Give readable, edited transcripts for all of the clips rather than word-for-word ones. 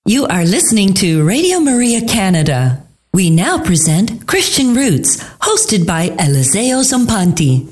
You are listening to Radio Maria Canada. We now present Christian Roots, hosted by Eliseo Zampanti.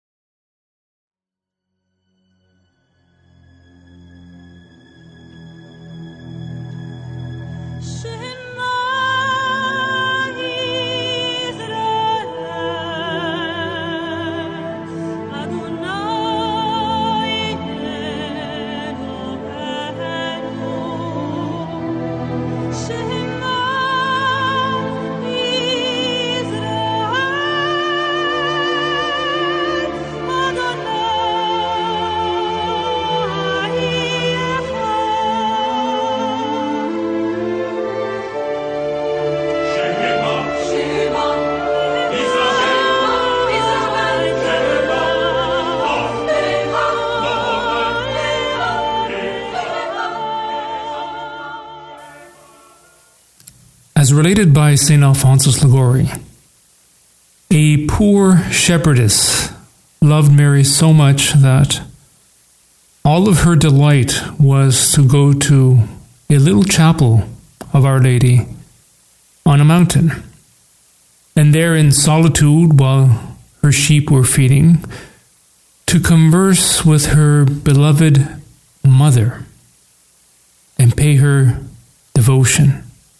As related by St. Alphonsus Liguori, a poor shepherdess loved Mary so much that all of her delight was to go to a little chapel of Our Lady on a mountain, and there in solitude while her sheep were feeding, to converse with her beloved mother and pay her devotion.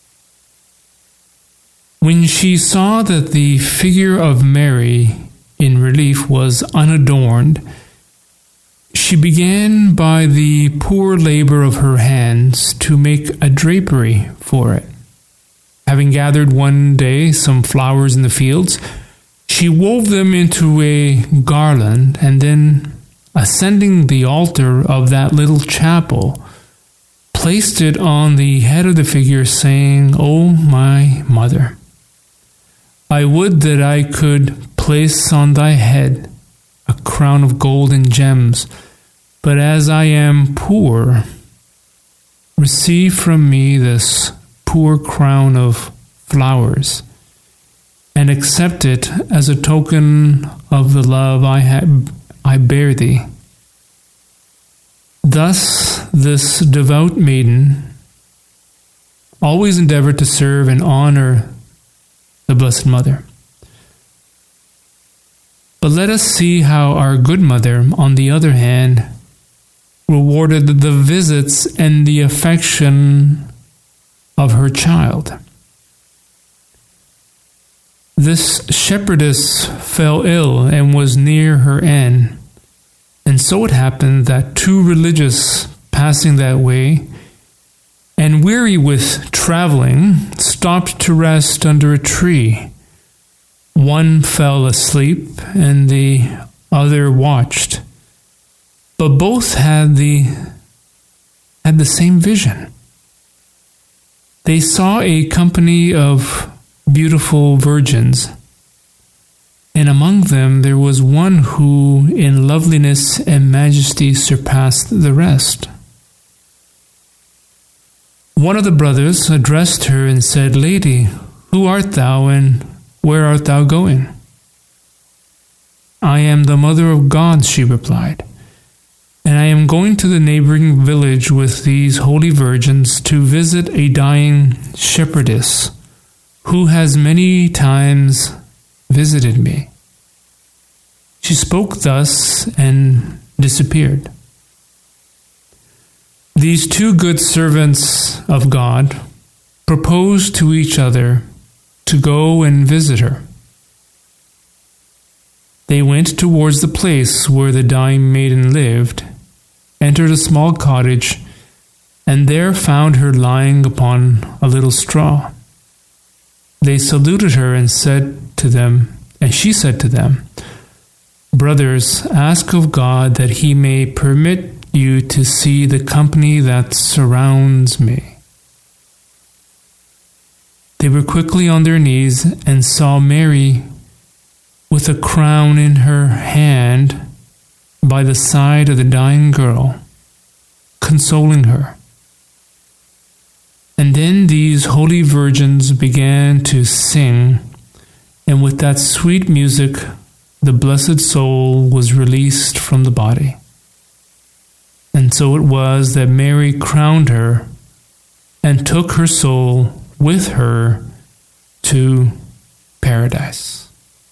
When she saw that the figure of Mary in relief was unadorned, she began by the poor labor of her hands to make a drapery for it. Having gathered one day some flowers in the fields, she wove them into a garland, and then, ascending the altar of that little chapel, placed it on the head of the figure, saying, "O my mother, I would that I could place on thy head a crown of gold and gems, but as I am poor, receive from me this poor crown of flowers, and accept it as a token of the love I bear thee." Thus, this devout maiden always endeavored to serve and honor the Blessed Mother. But let us see how our good mother, on the other hand, rewarded the visits and the affection of her child. This shepherdess fell ill and was near her end, and so it happened that two religious passing that way, and weary with traveling, stopped to rest under a tree. One fell asleep, and the other watched. But both had the same vision. They saw a company of beautiful virgins, and among them there was one who in loveliness and majesty surpassed the rest. One of the brothers addressed her and said, "Lady, who art thou, and where art thou going?" "I am the Mother of God," she replied, "and I am going to the neighboring village with these holy virgins to visit a dying shepherdess who has many times visited me." She spoke thus and disappeared. These two good servants of God proposed to each other to go and visit her. They went towards the place where the dying maiden lived, entered a small cottage, and there found her lying upon a little straw. They saluted her and she said to them, "Brothers, ask of God that he may permit you to see the company that surrounds me." They were quickly on their knees and saw Mary with a crown in her hand by the side of the dying girl, consoling her. And then these holy virgins began to sing, and with that sweet music, the blessed soul was released from the body. And so it was that Mary crowned her and took her soul with her to paradise.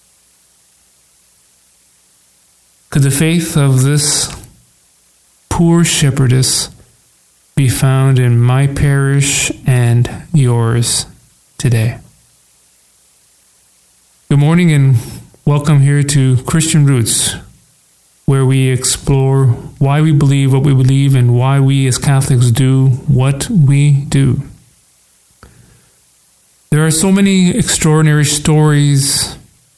Could the faith of this poor shepherdess be found in my parish and yours today? Good morning and welcome here to Christian Roots, where we explore why we believe what we believe and why we as Catholics do what we do. There are so many extraordinary stories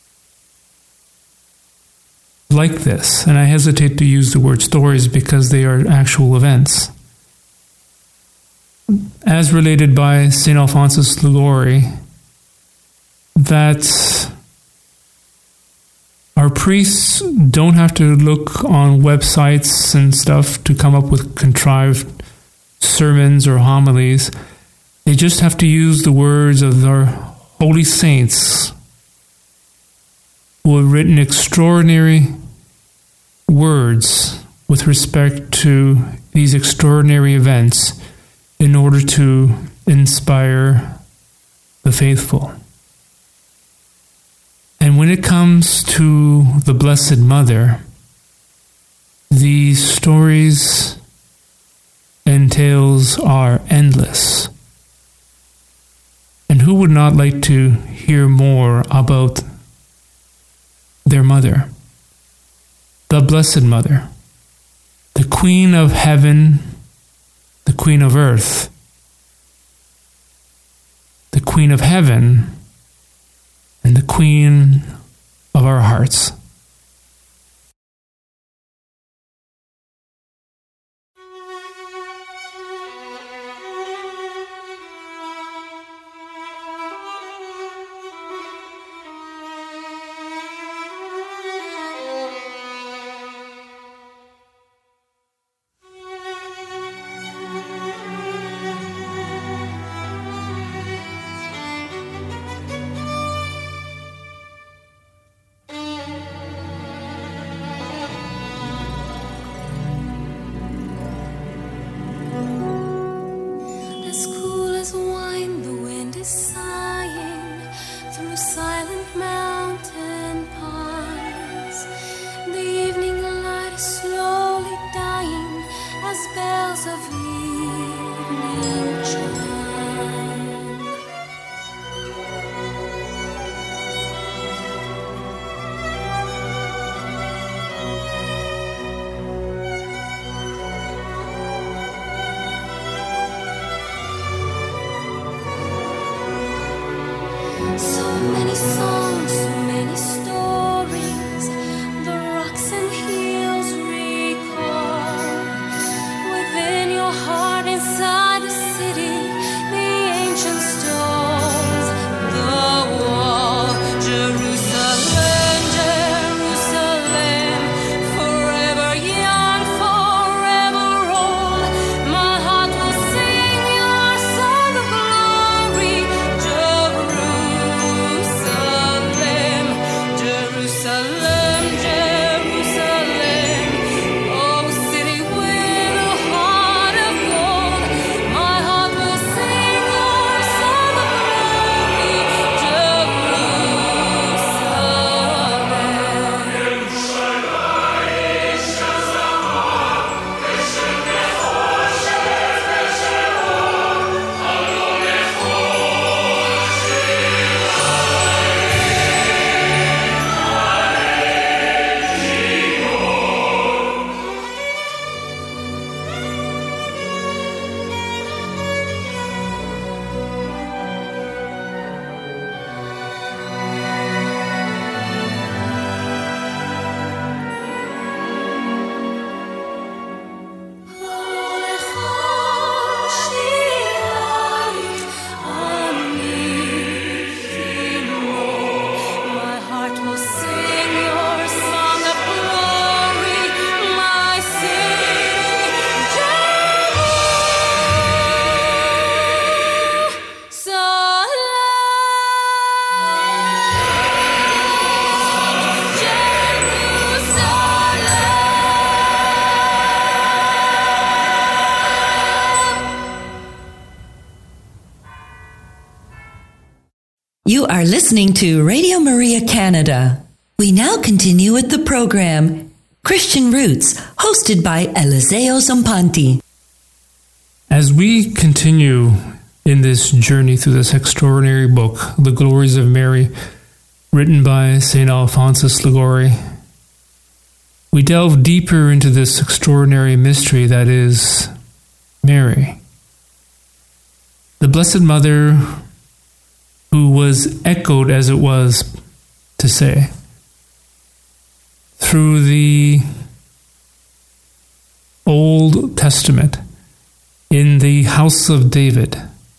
like this, and I hesitate to use the word stories because they are actual events. As related by St. Alphonsus Liguori, that our priests don't have to look on websites and stuff to come up with contrived sermons or homilies. They just have to use the words of our holy saints who have written extraordinary words with respect to these extraordinary events in order to inspire the faithful. And when it comes to the Blessed Mother, these stories and tales are endless. And who would not like to hear more about their mother, the Blessed Mother, the Queen of Heaven, the Queen of Earth, the Queen of Heaven, and the Queen of our hearts? Jerusalem. You are listening to Radio Maria Canada. We now continue with the program Christian Roots, hosted by Eliseo Zampanti. As we continue in this journey through this extraordinary book, The Glories of Mary, written by St. Alphonsus Liguori, we delve deeper into this extraordinary mystery that is Mary, the Blessed Mother who was echoed, as it was to say, through the Old Testament, in the house of David,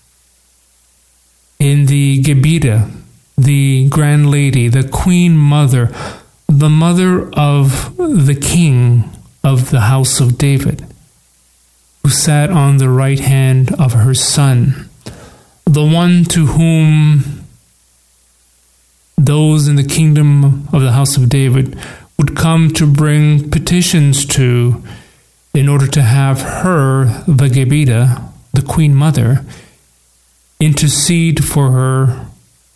in the Gebida, the Grand Lady, the Queen Mother, the mother of the King of the house of David, who sat on the right hand of her Son, the one to whom those in the kingdom of the house of David would come to bring petitions to in order to have her, the Gebida, the Queen Mother, intercede for her,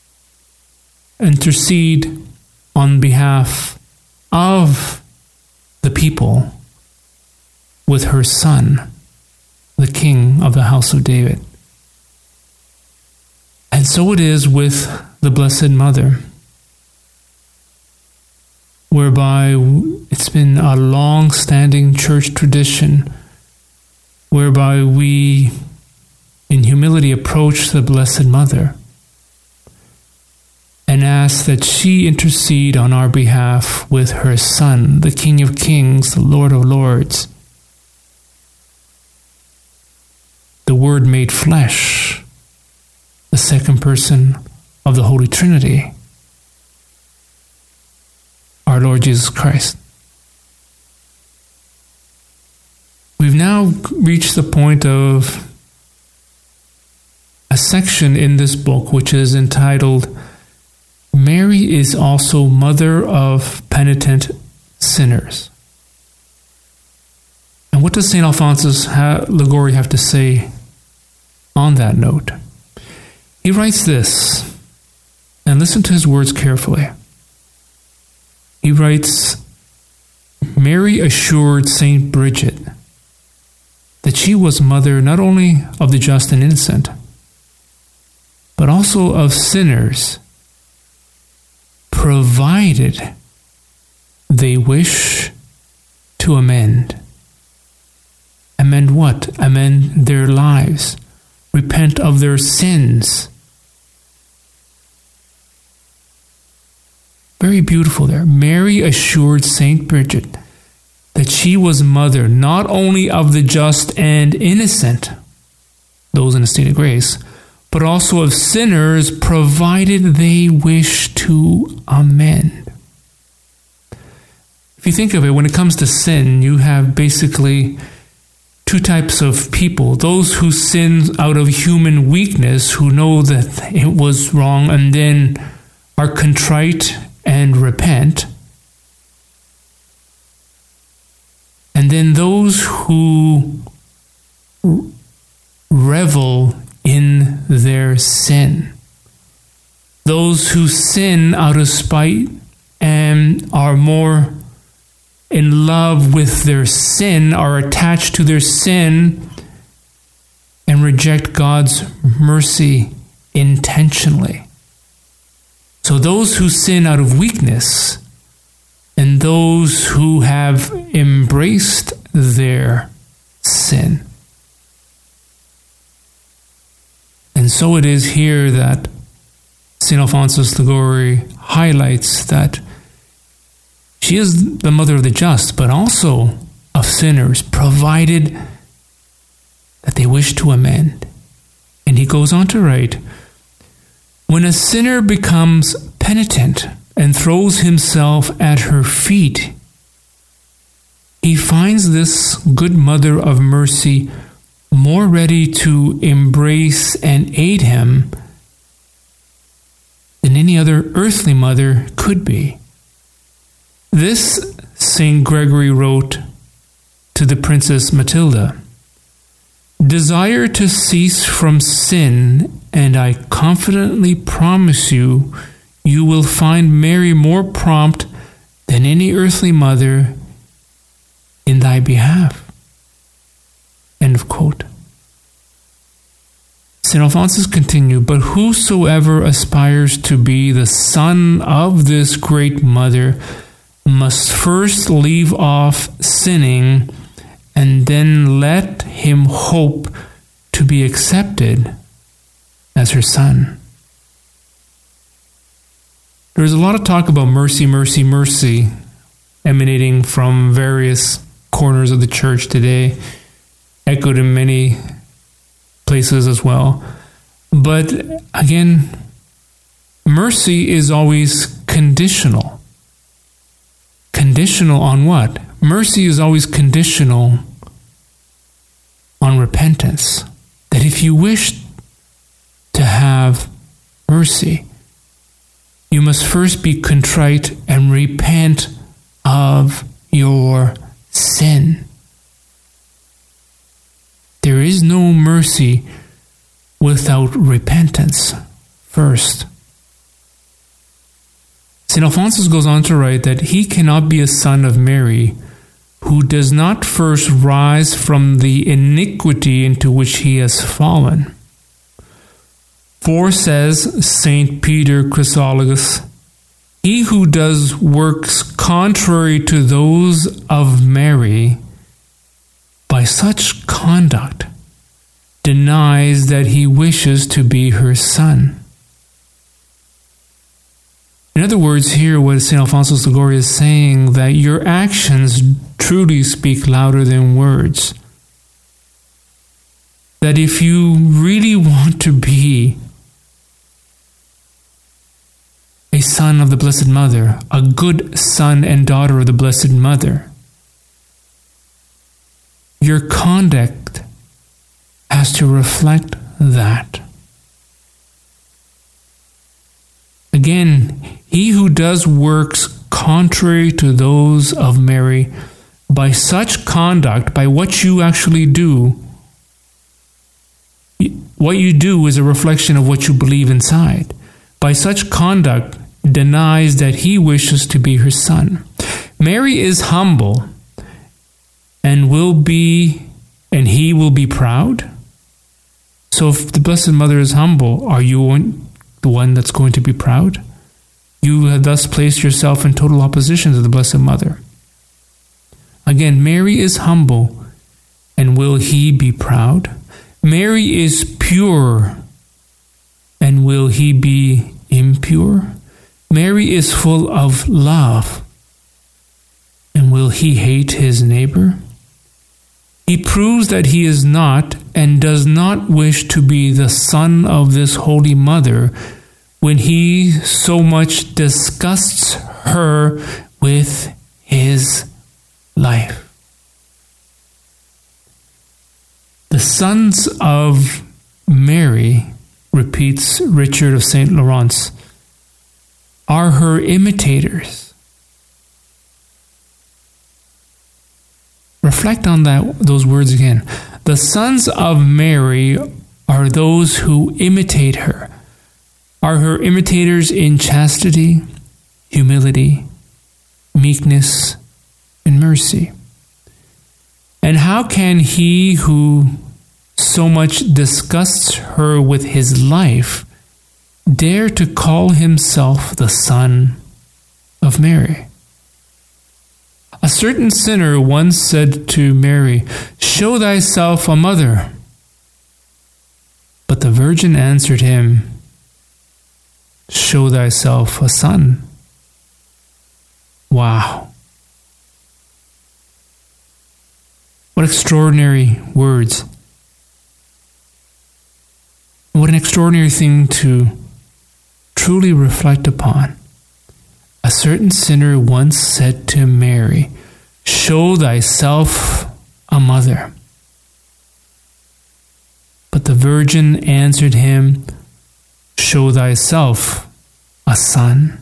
intercede on behalf of the people with her Son, the King of the house of David. And so it is with the Blessed Mother, whereby it's been a long-standing church tradition whereby we, in humility, approach the Blessed Mother and ask that she intercede on our behalf with her Son, the King of Kings, the Lord of Lords, the Word made flesh, the second person of the Holy Trinity, our Lord Jesus Christ. We've now reached the point of a section in this book which is entitled, Mary is also Mother of Penitent Sinners. And what does St. Alphonsus Liguori have to say on that note? He writes this, and listen to his words carefully. He writes, Mary assured St. Bridget that she was mother not only of the just and innocent, but also of sinners, provided they wish to amend. Amend what? Amend their lives. Repent of their sins. Very beautiful there. Mary assured St. Bridget that she was mother not only of the just and innocent, those in a state of grace, but also of sinners, provided they wish to amend. If you think of it, when it comes to sin, you have basically two types of people. Those who sin out of human weakness, who know that it was wrong and then are contrite and repent. And then those who revel in their sin. Those who sin out of spite and are more in love with their sin, are attached to their sin, and reject God's mercy intentionally. So those who sin out of weakness, and those who have embraced their sin. And so it is here that St. Alphonsus Liguori highlights that she is the mother of the just, but also of sinners, provided that they wish to amend. And he goes on to write, when a sinner becomes penitent and throws himself at her feet, he finds this good mother of mercy more ready to embrace and aid him than any other earthly mother could be. This, St. Gregory wrote to the Princess Matilda, Desire to cease from sin, and I confidently promise you, you will find Mary more prompt than any earthly mother in thy behalf. End of quote. St. Alphonsus continued, but whosoever aspires to be the son of this great mother must first leave off sinning, and then let him hope to be accepted as her son. There's a lot of talk about mercy, mercy, mercy emanating from various corners of the church today, echoed in many places as well. But again, mercy is always conditional. Conditional on what? Mercy is always conditional on repentance. That if you wish to have mercy, you must first be contrite and repent of your sin. There is no mercy without repentance first. St. Alphonsus goes on to write that he cannot be a son of Mary who does not first rise from the iniquity into which he has fallen. For, says St. Peter Chrysologus, he who does works contrary to those of Mary, by such conduct, denies that he wishes to be her son. In other words, here what St. Alphonsus Liguori is saying, that your actions truly speak louder than words. That if you really want to be a son of the Blessed Mother, a good son and daughter of the Blessed Mother, your conduct has to reflect that. Again, he who does works contrary to those of Mary, by such conduct, by what you actually do, what you do is a reflection of what you believe inside. By such conduct, denies that he wishes to be her son. Mary is humble, and he will be proud. So if the Blessed Mother is humble, are you the one that's going to be proud? You have thus placed yourself in total opposition to the Blessed Mother. Again, Mary is humble, and will he be proud? Mary is pure, and will he be impure? Mary is full of love, and will he hate his neighbor? He proves that he is not and does not wish to be the son of this Holy Mother when he so much disgusts her with his life. The sons of Mary, repeats Richard of St. Laurence, are her imitators. Reflect on those words again. The sons of Mary are those who imitate her, are her imitators in chastity, humility, meekness, and mercy. And how can he who so much disgusts her with his life dare to call himself the son of Mary? A certain sinner once said to Mary, "Show thyself a mother." But the Virgin answered him, "Show thyself a son." Wow. What extraordinary words. What an extraordinary thing to truly reflect upon. A certain sinner once said to Mary, "Show thyself a mother." But the Virgin answered him, "Show thyself a son."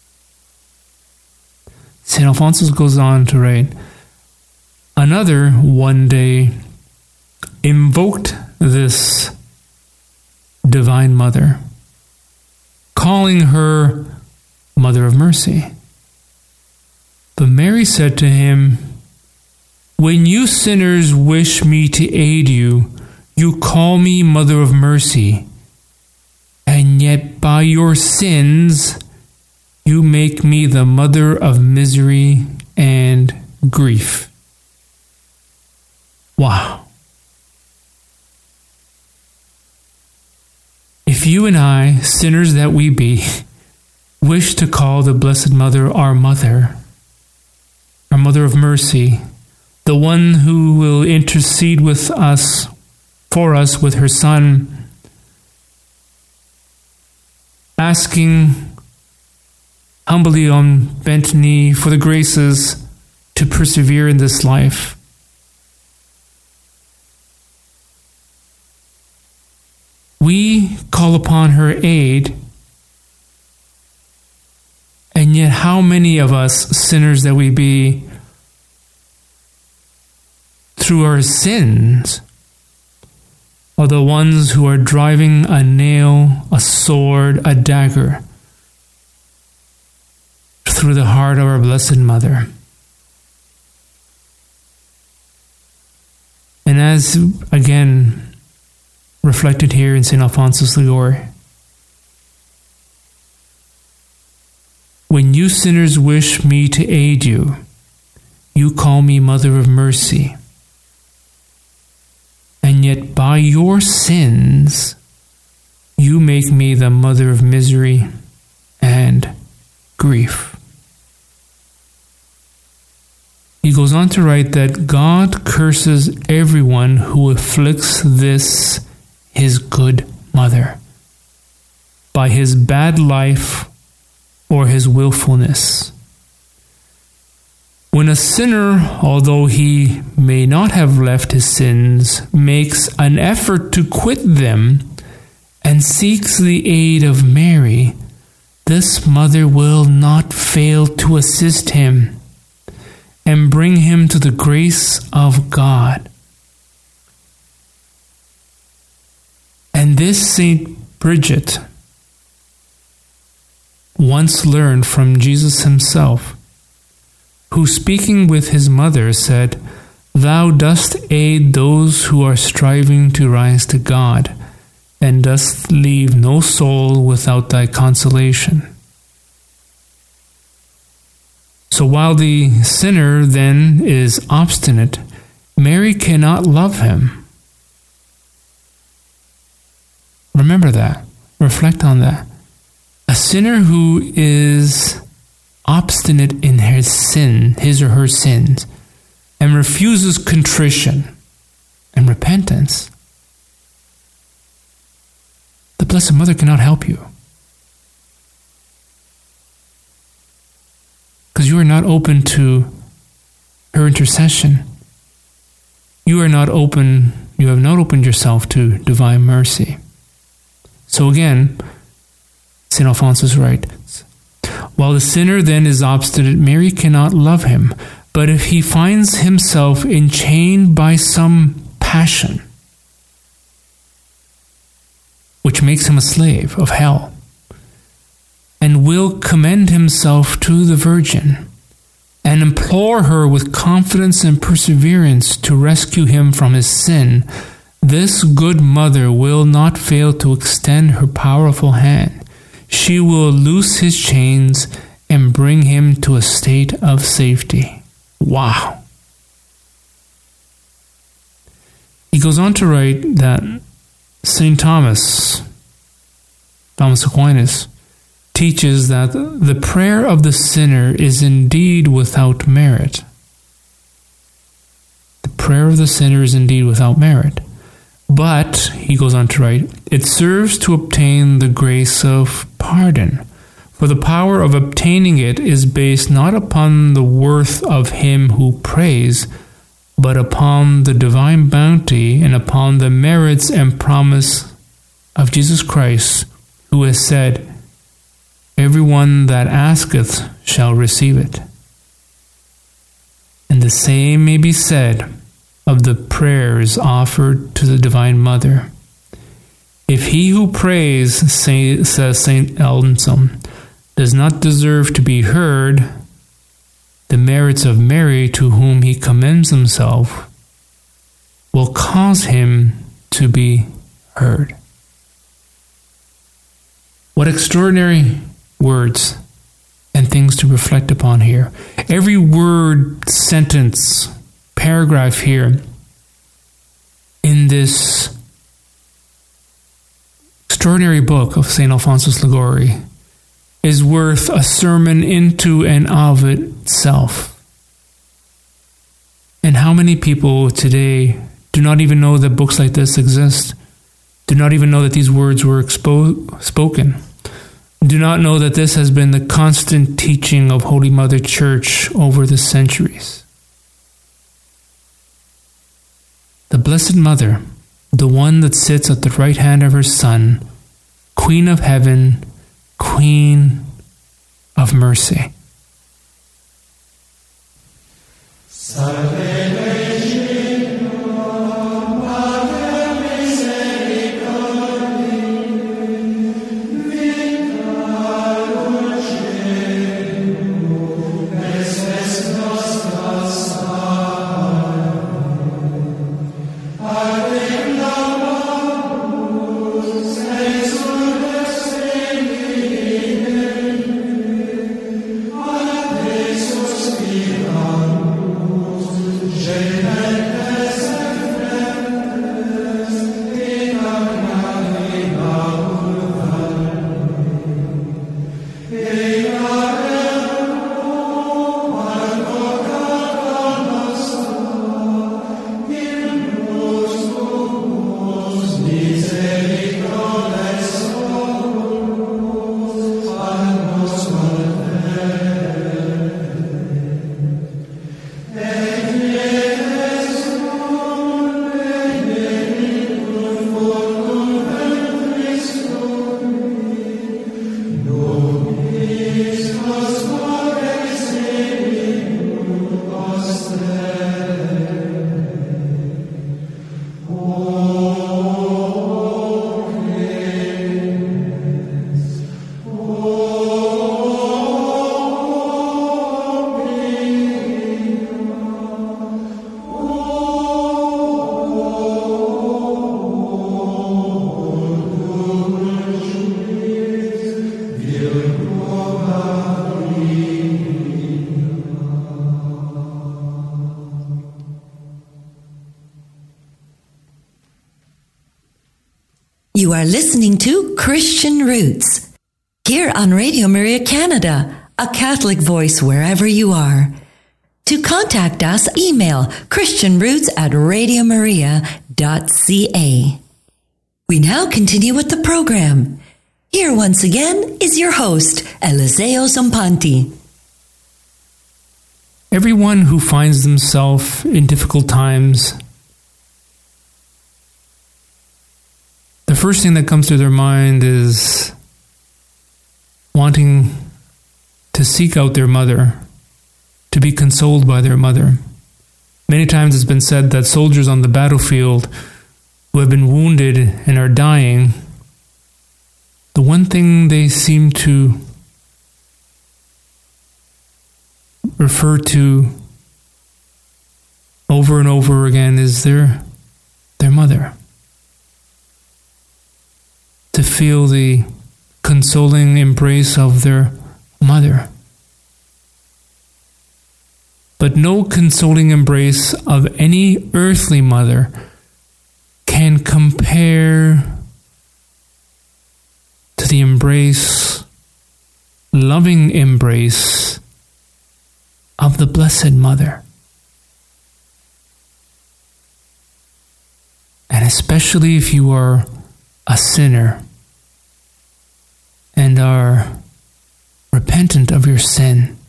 St. Alphonsus goes on to write, another one day invoked this Divine Mother, calling her Mother of Mercy. But Mary said to him, "When you sinners wish me to aid you, you call me Mother of Mercy, and yet by your sins you make me the mother of misery and grief." Wow. If you and I, sinners that we be, wish to call the Blessed Mother our Mother of Mercy, the one who will intercede with us, for us with her Son, asking humbly on bent knee for the graces to persevere in this life. We call upon her aid, and yet how many of us, sinners that we be, through our sins, are the ones who are driving a nail, a sword, a dagger through the heart of our Blessed Mother. And as, again, reflected here in St. Alphonsus Liguori, when you sinners wish me to aid you, you call me Mother of Mercy, and yet by your sins you make me the mother of misery and grief. He goes on to write that God curses everyone who afflicts this his good mother by his bad life or his willfulness. When a sinner, although he may not have left his sins, makes an effort to quit them and seeks the aid of Mary, this mother will not fail to assist him and bring him to the grace of God. And this Saint Bridget once learned from Jesus himself, who, speaking with his mother, said, "Thou dost aid those who are striving to rise to God, and dost leave no soul without thy consolation." So while the sinner then is obstinate, Mary cannot love him. Remember that. Reflect on that. A sinner who is obstinate in his or her sins, and refuses contrition and repentance, the Blessed Mother cannot help you. Because you are not open to her intercession. You have not opened yourself to divine mercy. So again, St. Alphonsus writes, while the sinner then is obstinate, Mary cannot love him. But if he finds himself enchained by some passion, which makes him a slave of hell, and will commend himself to the Virgin, and implore her with confidence and perseverance to rescue him from his sin, this good mother will not fail to extend her powerful hand. She will loose his chains and bring him to a state of safety. Wow. He goes on to write that St. Thomas Aquinas, teaches that the prayer of the sinner is indeed without merit. The prayer of the sinner is indeed without merit. But, he goes on to write, it serves to obtain the grace of pardon. For the power of obtaining it is based not upon the worth of him who prays, but upon the divine bounty and upon the merits and promise of Jesus Christ, who has said, "Everyone that asketh shall receive it." And the same may be said of the prayers offered to the Divine Mother. If he who prays, says St. Anselm, does not deserve to be heard, the merits of Mary, to whom he commends himself, will cause him to be heard. What extraordinary words and things to reflect upon here. Every word, sentence, paragraph here in this extraordinary book of St. Alphonsus Liguori is worth a sermon into and of itself. And how many people today do not even know that books like this exist, do not even know that these words were spoken, do not know that this has been the constant teaching of Holy Mother Church over the centuries. The Blessed Mother, the one that sits at the right hand of her Son, Queen of Heaven, Queen of Mercy. You are listening to Christian Roots, here on Radio Maria Canada, a Catholic voice wherever you are. To contact us, email christianroots@radiomaria.ca. We now continue with the program. Here once again is your host, Eliseo Zampanti. Everyone who finds themselves in difficult times, the first thing that comes to their mind is wanting to seek out their mother, to be consoled by their mother. Many times it's been said that soldiers on the battlefield who have been wounded and are dying, the one thing they seem to refer to over and over again is their mother. To feel the consoling embrace of their mother. But no consoling embrace of any earthly mother can compare to the embrace, loving embrace of the Blessed Mother. And especially if you are a sinner and are repentant of your sin.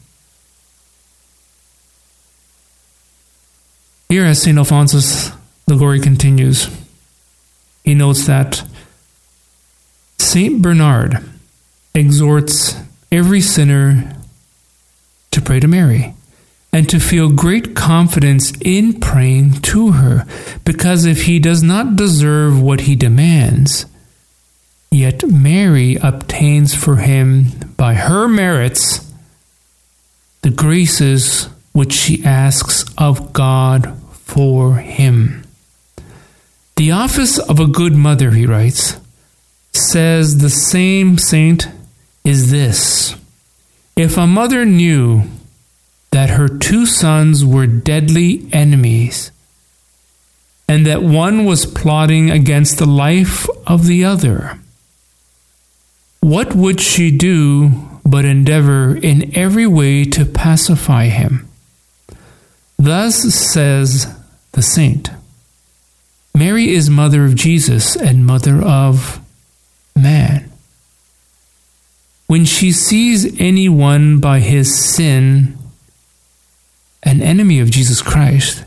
Here, as St. Alphonsus Liguori continues, he notes that St. Bernard exhorts every sinner to pray to Mary. and to feel great confidence in praying to her, because if he does not deserve what he demands, yet Mary obtains for him by her merits the graces which she asks of God for him. The office of a good mother, he writes, says the same saint, is this: if a mother knew that her two sons were deadly enemies, and that one was plotting against the life of the other, what would she do but endeavor in every way to pacify him? Thus says the saint, Mary is mother of Jesus and mother of man. When she sees anyone by his sin an enemy of Jesus Christ,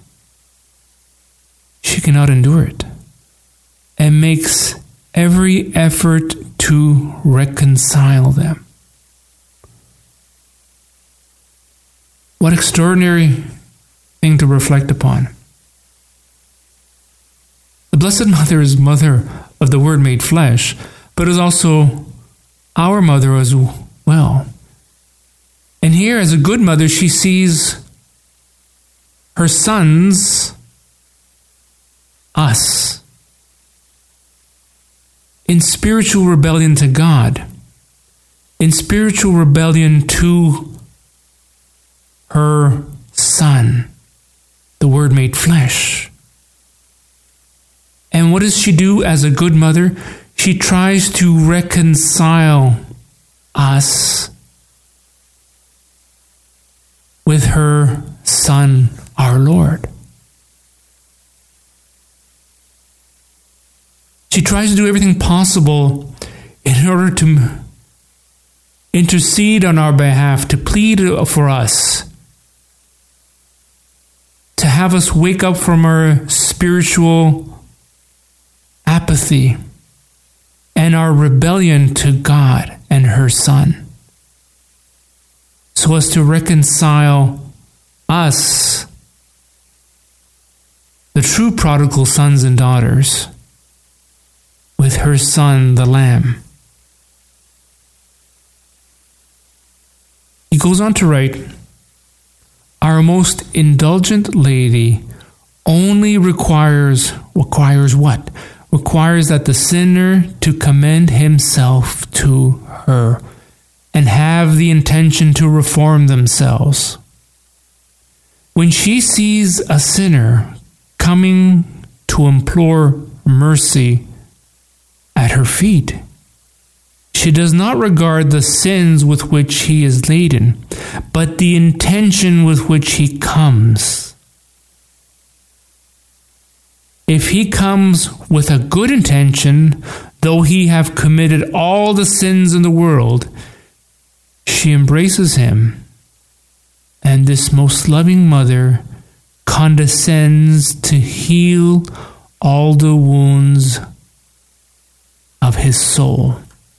she cannot endure it and makes every effort to reconcile them. What extraordinary thing to reflect upon. The Blessed Mother is mother of the Word made flesh, but is also our mother as well. And here, as a good mother, she sees her sons, us, in spiritual rebellion to God, in spiritual rebellion to her Son, the Word made flesh. And what does she do as a good mother? She tries to reconcile us with her Son, our Lord. She tries to do everything possible in order to intercede on our behalf, to plead for us, to have us wake up from our spiritual apathy and our rebellion to God and her Son, so as to reconcile us, the true prodigal sons and daughters, with her Son, the Lamb. He goes on to write, our most indulgent lady only requires what? Requires that the sinner to commend himself to her and have the intention to reform themselves. When she sees a sinner coming to implore mercy at her feet, she does not regard the sins with which he is laden, but the intention with which he comes. If he comes with a good intention, though he have committed all the sins in the world, she embraces him, and this most loving mother condescends to heal all the wounds of his soul.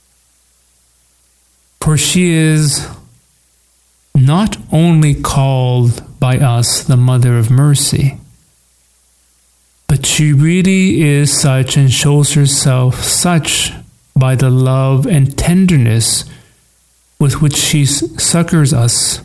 For she is not only called by us the Mother of Mercy, but she really is such and shows herself such by the love and tenderness with which she succors us.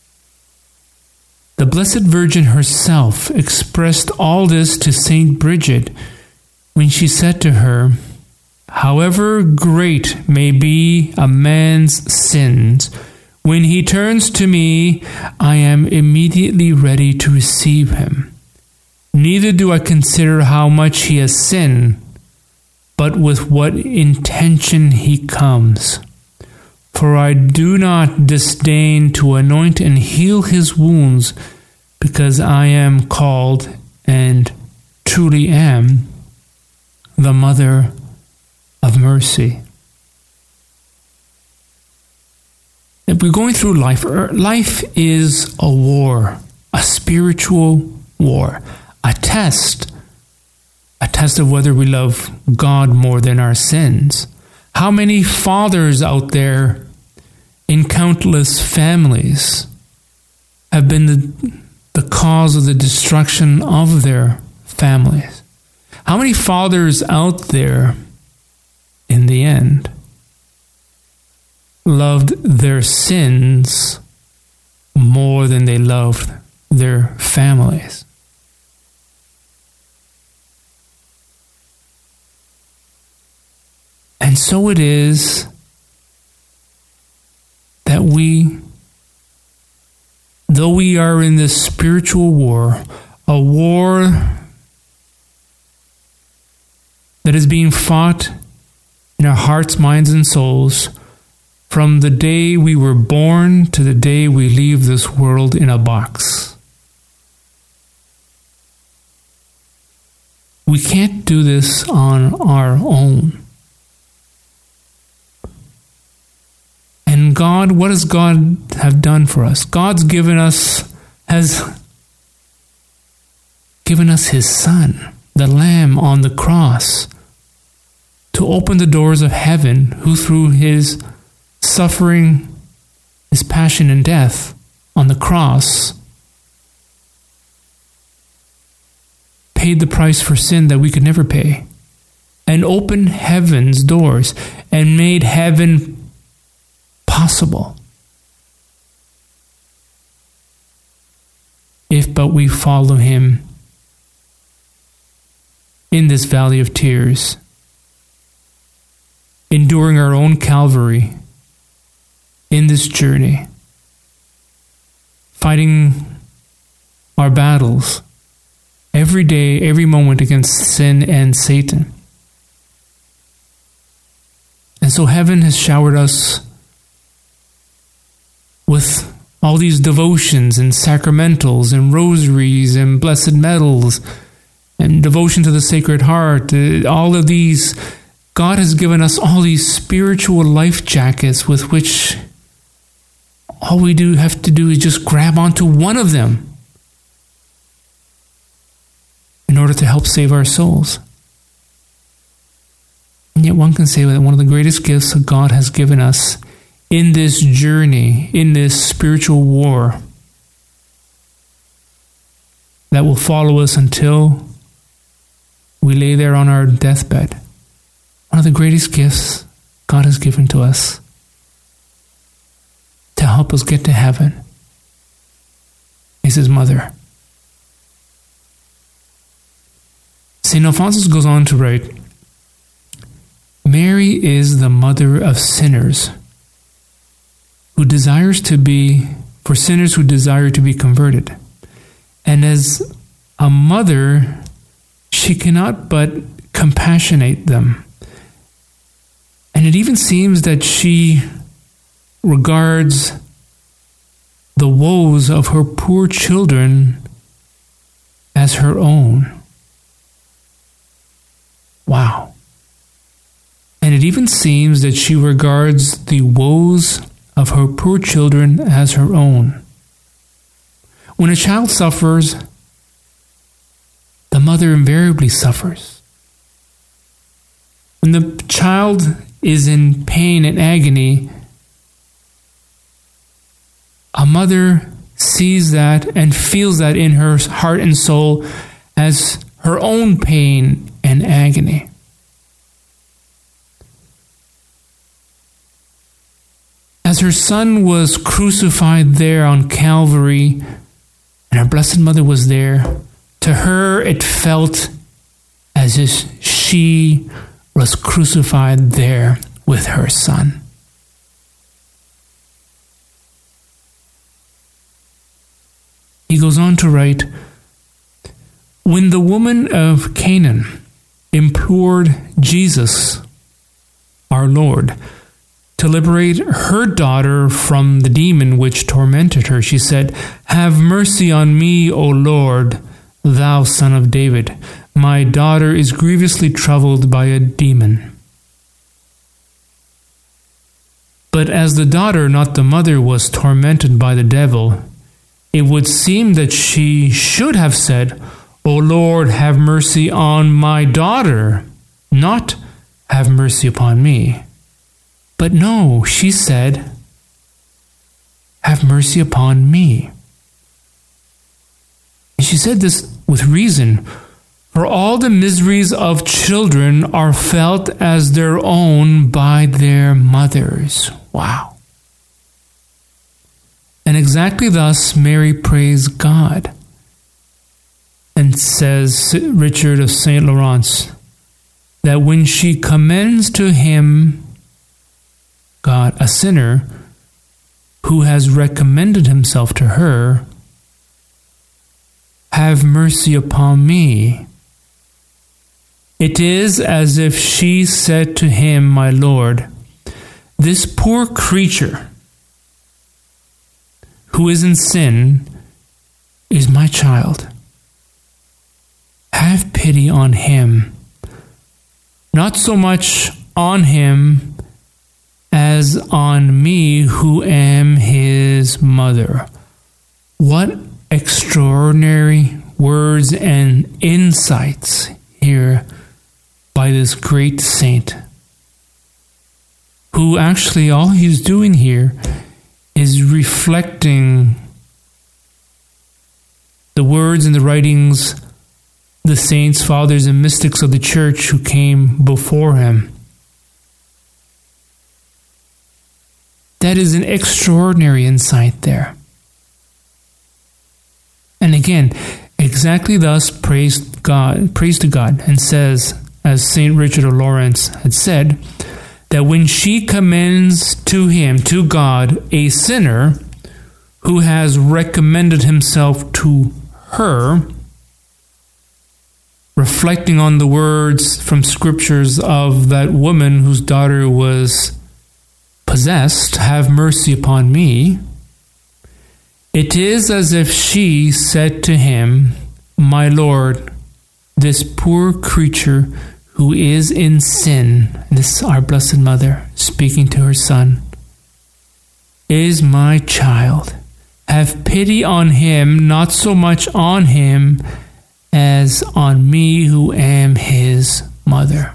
The Blessed Virgin herself expressed all this to Saint Bridget when she said to her, however great may be a man's sins, when he turns to me, I am immediately ready to receive him. Neither do I consider how much he has sinned, but with what intention he comes. For I do not disdain to anoint and heal his wounds, because I am called, and truly am, the Mother of Mercy. If we're going through life, life is a war, a spiritual war, a test of whether we love God more than our sins. How many fathers out there in countless families have been the cause of the destruction of their families? How many fathers out there, in the end, loved their sins more than they loved their families? And so it is that though we are in this spiritual war, a war that is being fought in our hearts, minds, and souls from the day we were born to the day we leave this world in a box. We can't do this on our own. And God, what does God have done for us? God's has given us His Son, the Lamb on the cross, to open the doors of heaven, who through His suffering, His passion and death on the cross, paid the price for sin that we could never pay, and opened heaven's doors and made heaven possible. If but we follow Him in this valley of tears, enduring our own Calvary in this journey, fighting our battles every day, every moment against sin and Satan. And so heaven has showered us with all these devotions and sacramentals and rosaries and blessed medals and devotion to the Sacred Heart. All of these, God has given us all these spiritual life jackets with which all we have to do is just grab onto one of them in order to help save our souls. And yet one can say that one of the greatest gifts that God has given us in this journey, in this spiritual war that will follow us until we lay there on our deathbed, one of the greatest gifts God has given to us to help us get to heaven is His mother. St. Alphonsus goes on to write, Mary is the mother of sinners for sinners who desire to be converted. And as a mother, she cannot but compassionate them. And it even seems that she regards the woes of her poor children as her own. Wow. And it even seems that she regards the woes of her poor children as her own. When a child suffers, the mother invariably suffers. When the child is in pain and agony, a mother sees that and feels that in her heart and soul as her own pain and agony. As her son was crucified there on Calvary, and our Blessed Mother was there, to her it felt as if she was crucified there with her son. He goes on to write, when the woman of Canaan implored Jesus, our Lord, to liberate her daughter from the demon which tormented her, she said, have mercy on me, O Lord, thou Son of David. My daughter is grievously troubled by a demon. But as the daughter, not the mother, was tormented by the devil, it would seem that she should have said, O Lord, have mercy on my daughter, not have mercy upon me. But no, she said, have mercy upon me. she said this with reason. For all the miseries of children are felt as their own by their mothers. Wow. And exactly thus Mary prays God. And says Richard of St. Lawrence, that when she commends to him, God, a sinner who has recommended himself to her, have mercy upon me. It is as if she said to him, my Lord, this poor creature who is in sin is my child. Have pity on him, not so much on him as on me who am his mother. What extraordinary words and insights here by this great saint, who actually all he's doing here is reflecting the words and the writings the saints, fathers, and mystics of the church who came before him. That is an extraordinary insight there. And again, exactly thus prays to God, and says, as St. Richard of Lawrence had said, that when she commends to him, to God, a sinner who has recommended himself to her, reflecting on the words from scriptures of that woman whose daughter was possessed, have mercy upon me, it is as if she said to him, my Lord, this poor creature who is in sin, this our Blessed Mother speaking to her Son, is my child. Have pity on him, not so much on him as on me who am his mother.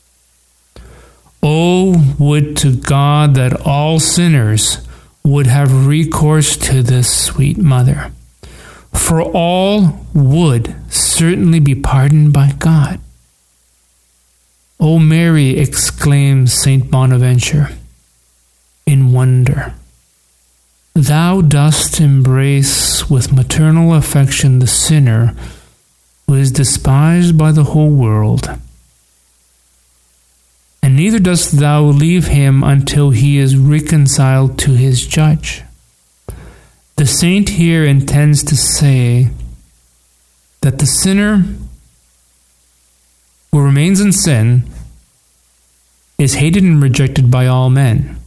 Oh, would to God that all sinners would have recourse to this sweet mother, for all would certainly be pardoned by God. O Mary, exclaims Saint Bonaventure in wonder, thou dost embrace with maternal affection the sinner who is despised by the whole world, and neither dost thou leave him until he is reconciled to his judge. The saint here intends to say that the sinner who remains in sin is hated and rejected by all men.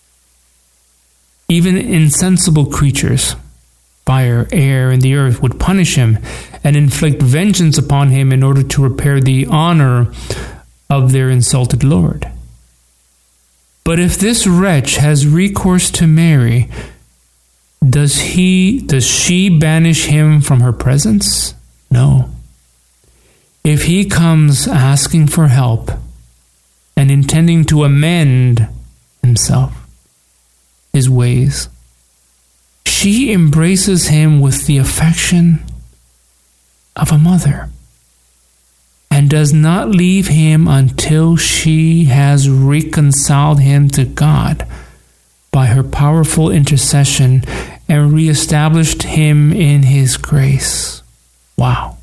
Even insensible creatures, fire, air, and the earth, would punish him and inflict vengeance upon him in order to repair the honor of their insulted Lord. But if this wretch has recourse to Mary, does she banish him from her presence? No. If he comes asking for help and intending to amend himself, his ways, she embraces him with the affection of a mother and does not leave him until she has reconciled him to God by her powerful intercession and reestablished him in his grace. Wow.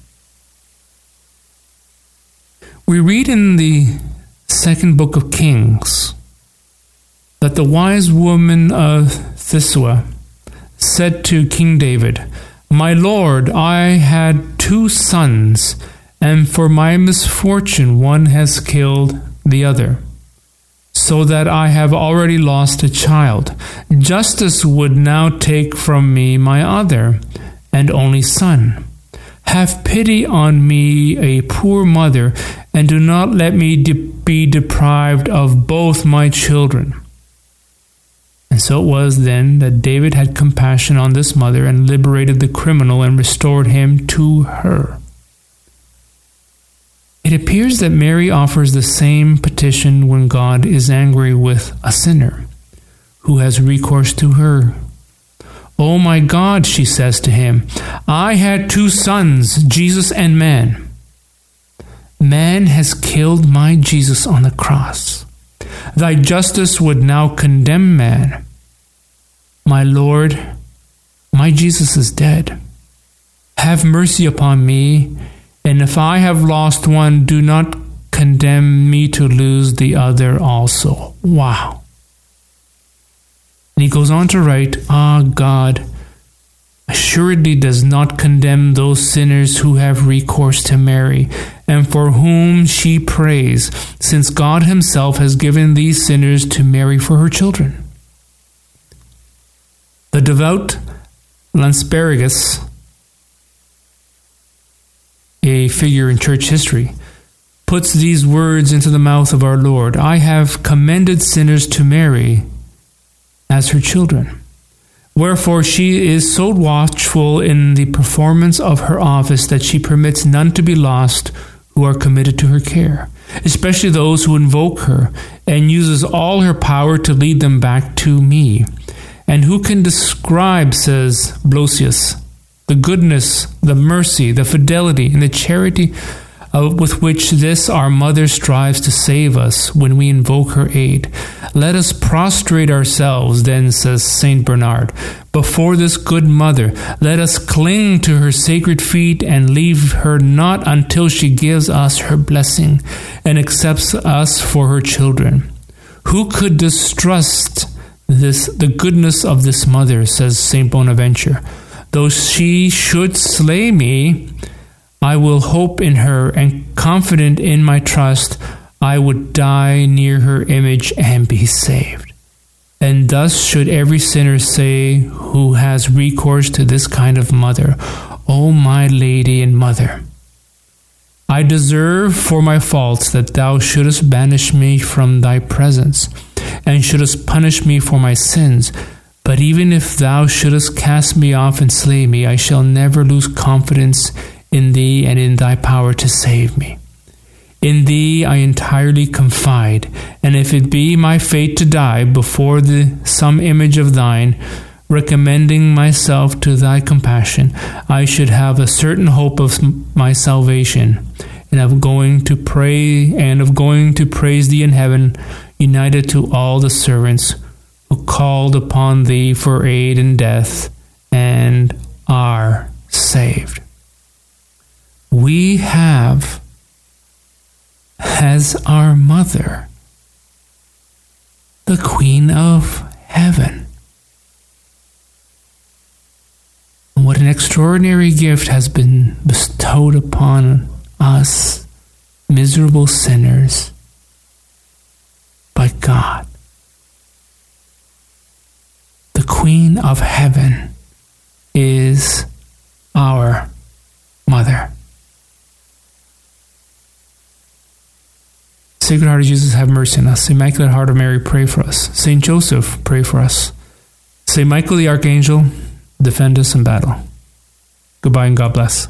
We read in the second book of Kings that the wise woman of Thissua said to King David, my Lord, I had 2 sons, and for my misfortune one has killed the other, so that I have already lost a child. Justice would now take from me my other and only son. Have pity on me, a poor mother, and do not let me be deprived of both my children. And so it was then that David had compassion on this mother and liberated the criminal and restored him to her. It appears that Mary offers the same petition when God is angry with a sinner who has recourse to her. "Oh my God," she says to him, "I had 2 sons, Jesus and man. Man has killed my Jesus on the cross. Thy justice would now condemn man. My Lord, my Jesus is dead. Have mercy upon me, and if I have lost one, do not condemn me to lose the other also." Wow. And he goes on to write, God assuredly does not condemn those sinners who have recourse to Mary, and for whom she prays, since God himself has given these sinners to Mary for her children. The devout Lanspergus, a figure in church history, puts these words into the mouth of our Lord: "I have commended sinners to Mary as her children. Wherefore she is so watchful in the performance of her office that she permits none to be lost who are committed to her care, especially those who invoke her, and uses all her power to lead them back to me. And who can describe," says Blosius, "the goodness, the mercy, the fidelity, and the charity with which this our mother strives to save us when we invoke her aid? Let us prostrate ourselves, then," says Saint Bernard, "before this good mother. Let us cling to her sacred feet and leave her not until she gives us her blessing and accepts us for her children. Who could distrust the goodness of this mother," says Saint Bonaventure. "Though she should slay me, I will hope in her, and confident in my trust, I would die near her image and be saved." And thus should every sinner say who has recourse to this kind of mother: "O my Lady and Mother, I deserve for my faults that thou shouldest banish me from thy presence, and shouldest punish me for my sins. But even if thou shouldest cast me off and slay me, I shall never lose confidence in thee and in thy power to save me. In thee I entirely confide, and if it be my fate to die before some image of thine, recommending myself to thy compassion, I should have a certain hope of my salvation, and of going to praise thee in heaven, united to all the servants who called upon thee for aid in death and are saved." We have as our mother the Queen of Heaven. And what an extraordinary gift has been bestowed upon us, miserable sinners, by God. The Queen of Heaven is our mother. Sacred Heart of Jesus, have mercy on us. Immaculate Heart of Mary, pray for us. Saint Joseph, pray for us. Saint Michael the Archangel, defend us in battle. Goodbye and God bless.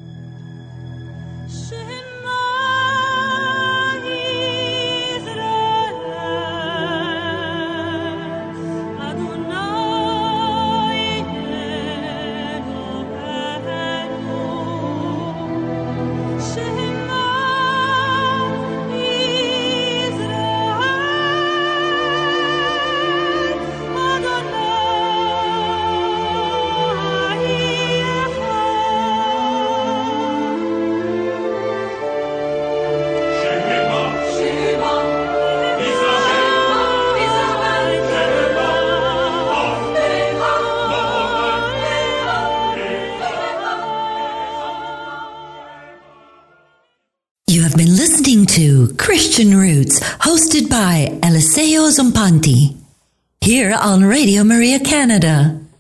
You have been listening to Christian Roots, hosted by Eliseo Zompante, here on Radio Maria Canada.